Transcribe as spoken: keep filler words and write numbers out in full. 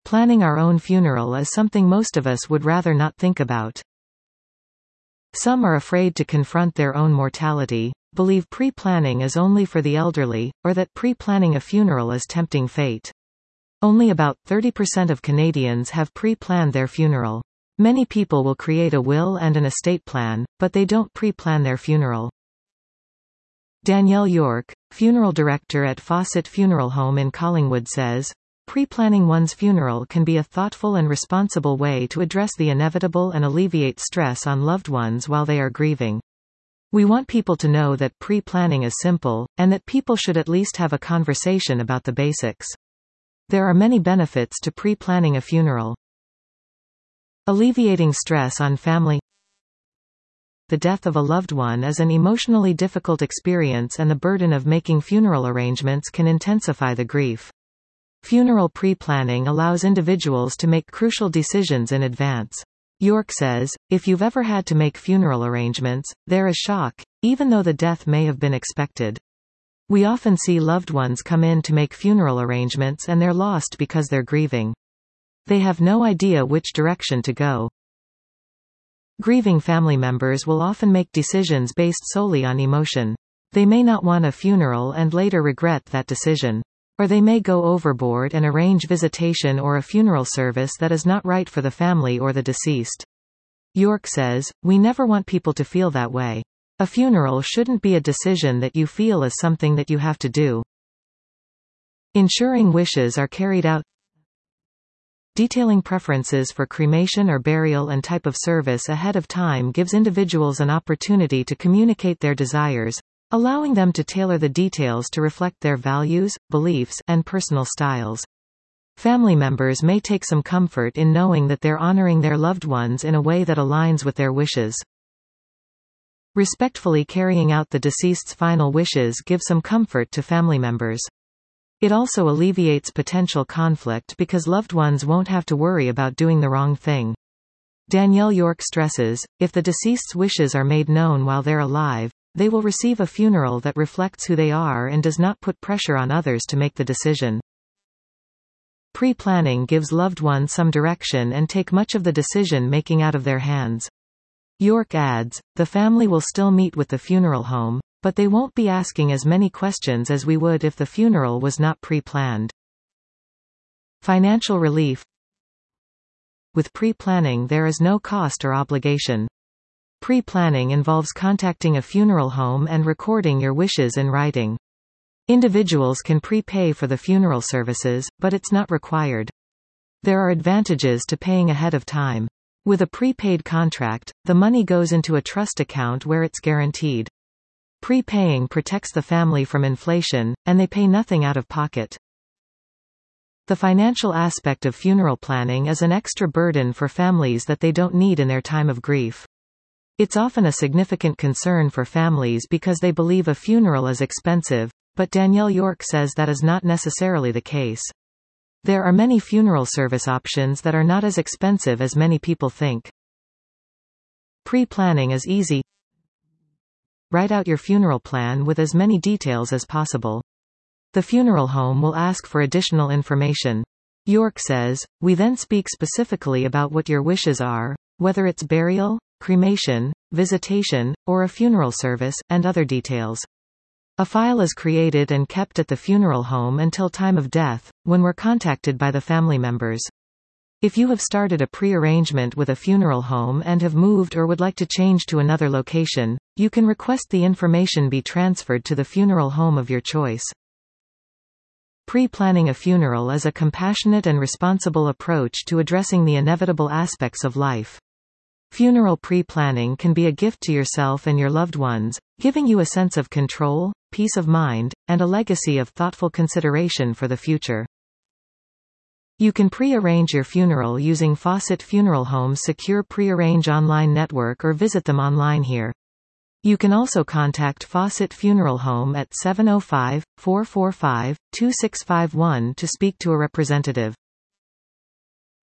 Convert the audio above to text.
Planning our own funeral is something most of us would rather not think about. Some are afraid to confront their own mortality, believe pre-planning is only for the elderly, or that pre-planning a funeral is tempting fate. Only about thirty percent of Canadians have pre-planned their funeral. Many people will create a will and an estate plan, but they don't pre-plan their funeral. Danielle York, funeral director at Fawcett Funeral Home in Collingwood says, "Pre-planning one's funeral can be a thoughtful and responsible way to address the inevitable and alleviate stress on loved ones while they are grieving. We want people to know that pre-planning is simple, and that people should at least have a conversation about the basics." There are many benefits to pre-planning a funeral. Alleviating stress on family. The death of a loved one is an emotionally difficult experience, and the burden of making funeral arrangements can intensify the grief. Funeral pre-planning allows individuals to make crucial decisions in advance. York says, "If you've ever had to make funeral arrangements, there is shock, even though the death may have been expected. We often see loved ones come in to make funeral arrangements and they're lost because they're grieving. They have no idea which direction to go." Grieving family members will often make decisions based solely on emotion. They may not want a funeral and later regret that decision. Or they may go overboard and arrange visitation or a funeral service that is not right for the family or the deceased. York says, "We never want people to feel that way. A funeral shouldn't be a decision that you feel is something that you have to do." Ensuring wishes are carried out. Detailing preferences for cremation or burial and type of service ahead of time gives individuals an opportunity to communicate their desires, allowing them to tailor the details to reflect their values, beliefs, and personal styles. Family members may take some comfort in knowing that they're honoring their loved ones in a way that aligns with their wishes. Respectfully carrying out the deceased's final wishes gives some comfort to family members. It also alleviates potential conflict because loved ones won't have to worry about doing the wrong thing. Danielle York stresses, if the deceased's wishes are made known while they're alive, they will receive a funeral that reflects who they are and does not put pressure on others to make the decision. Pre-planning gives loved ones some direction and take much of the decision-making out of their hands. York adds, "The family will still meet with the funeral home, but they won't be asking as many questions as we would if the funeral was not pre-planned." Financial relief. With pre-planning there is no cost or obligation. Pre-planning involves contacting a funeral home and recording your wishes in writing. Individuals can prepay for the funeral services, but it's not required. There are advantages to paying ahead of time. With a prepaid contract, the money goes into a trust account where it's guaranteed. Prepaying protects the family from inflation, and they pay nothing out of pocket. The financial aspect of funeral planning is an extra burden for families that they don't need in their time of grief. It's often a significant concern for families because they believe a funeral is expensive, but Danielle York says that is not necessarily the case. There are many funeral service options that are not as expensive as many people think. Pre-planning is easy. Write out your funeral plan with as many details as possible. The funeral home will ask for additional information. York says, "We then speak specifically about what your wishes are, whether it's burial, cremation, visitation, or a funeral service, and other details. A file is created and kept at the funeral home until time of death, when we're contacted by the family members. If you have started a pre-arrangement with a funeral home and have moved or would like to change to another location, you can request the information be transferred to the funeral home of your choice." Pre-planning a funeral is a compassionate and responsible approach to addressing the inevitable aspects of life. Funeral pre-planning can be a gift to yourself and your loved ones, giving you a sense of control, peace of mind, and a legacy of thoughtful consideration for the future. You can pre-arrange your funeral using Fawcett Funeral Home's secure pre-arrange online network or visit them online here. You can also contact Fawcett Funeral Home at seven oh five, four four five, two six five one to speak to a representative.